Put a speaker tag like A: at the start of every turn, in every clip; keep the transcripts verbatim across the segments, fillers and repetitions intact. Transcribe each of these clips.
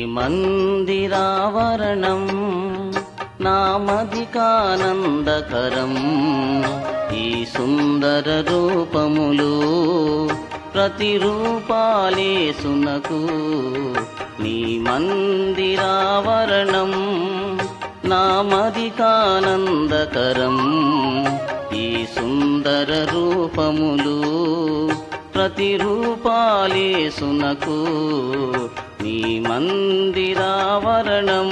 A: మందిరావరణం నామదికానందకరం ఈ సుందర రూపములు ప్రతిరూపాలేసునకు నీ మందిరావరణం నామదికానందకరం ఈ సుందర రూపములు ప్రతిరూపాలేసునకు నీ మందిరావరణం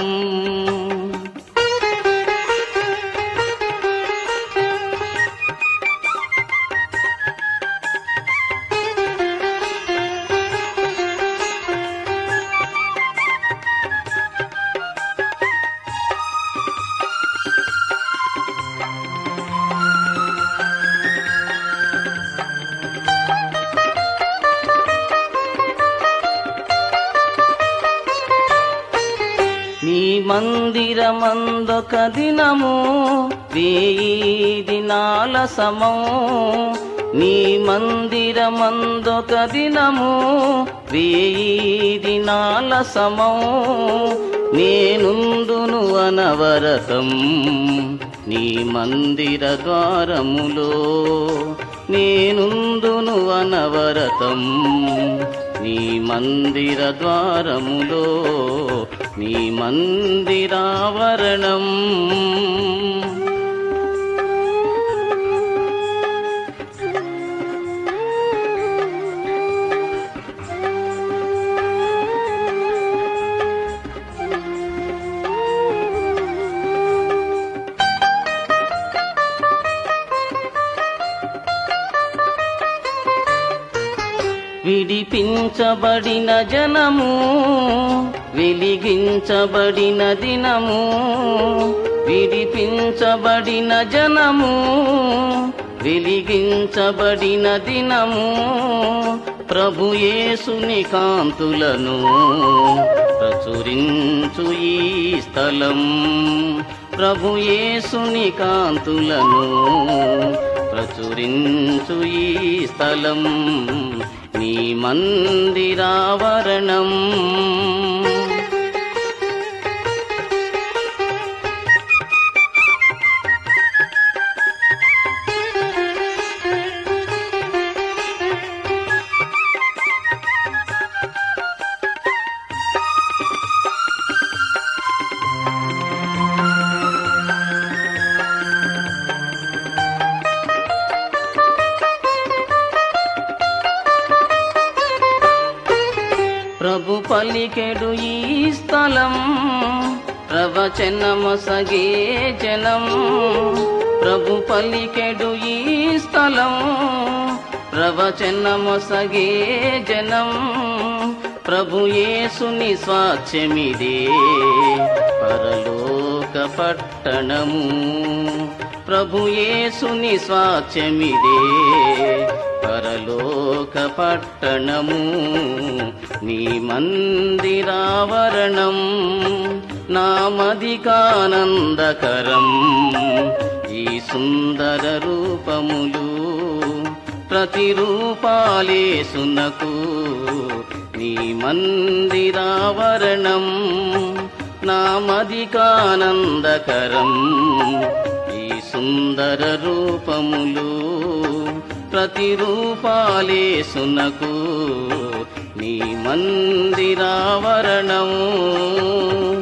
A: నీ మందిరమందొక దినము వేయి దినాల సమం నీ మందిరమందొక దినము వేయి దినాల సమం నేనుందును అనవరతం నీ మందిర ద్వారములో నేనుందును అనవరతం నీ మందిర ద్వారములో నీ మందిరావరణం విడిపించబడిన జనము వెలిగించబడిన దినము విడిపించబడిన జనము వెలిగించబడిన దినము ప్రభు యేసుని కాంతులను ప్రచురించు ఈ స్థలం ప్రభు యేసుని కాంతులను ప్రచురించు ఈ స్థలం నీ మందిరావరణం ప్రభు పలికెడు ఈ స్థలం ప్రవచనమొసగే జనం ప్రభు పలికెడు ఈ స్థలం ప్రవచనమొసగే జనం ప్రభు యేసుని స్వాస్థ్యమిదే పరలోక పట్టణము ప్రభు యేసుని స్వాస్థ్యమిదే పరలోక పట్టణము నీ మందిరావరణం నామదికానందకరం ఈ సుందర రూపములు ప్రతిరూపాలేసునకు నీ మందిరావరణం నామదికానందకరం ఈ సుందర రూపములు ప్రతిరూపాలేసునకు నీ మందిరావరణం